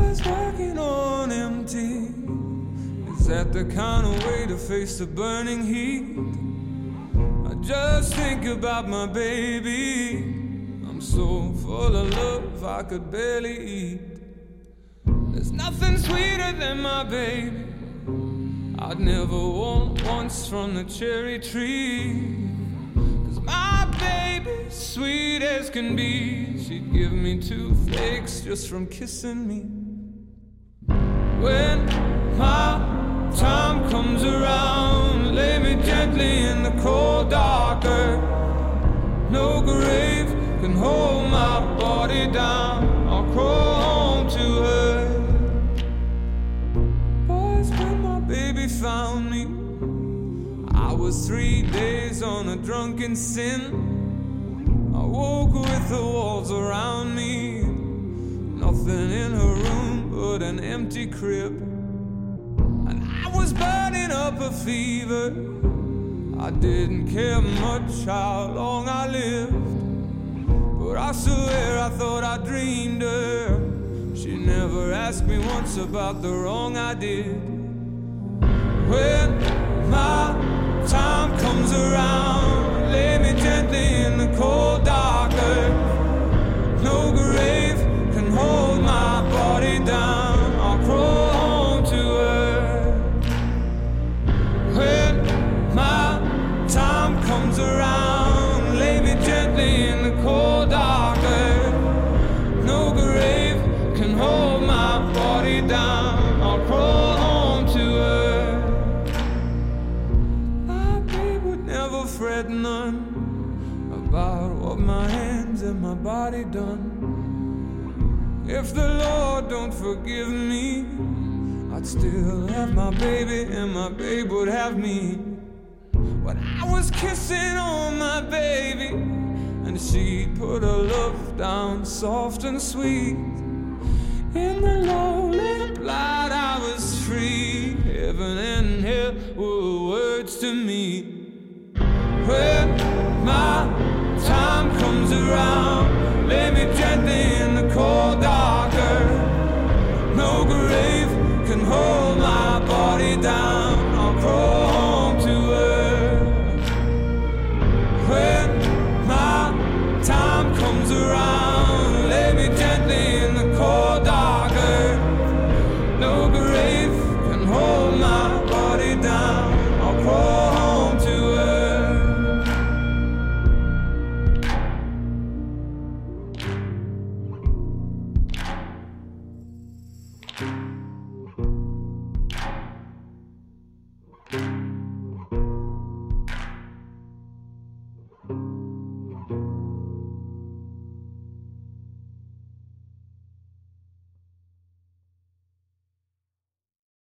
Boys working on empty. Is that the kind of way to face the burning heat? I just think about my baby. I'm so full of love I could barely eat. There's nothing sweeter than my baby. I'd never want once from the cherry tree. 'Cause my baby's sweet as can be. She'd give me toothaches just from kissing me. When my time comes around, lay me gently in the cold dark earth. No grave can hold my body down. I'll crawl home to her. Boys, when my baby found me, I was 3 days on a drunken sin. I woke with the walls around me. Nothing in her room but an empty crib. And I was burning up a fever. I didn't care much how long I lived. But I swear I thought I dreamed her. She never asked me once about the wrong I did. When my time comes around, lay me gently in the cold dark earth. No grave can hold my body down. I'll crawl home to her. When my time comes around, lay me gently in the cold dark earth. No grave can hold my body down. I'll crawl home to her. My babe would never fret none about what my hands and my body done. If the Lord don't forgive me, I'd still have my baby and my babe would have me. When I was kissing on my baby, and she'd put her love down soft and sweet. In the lonely light I was free. Heaven and hell were words to me. When my time comes around, lay me gently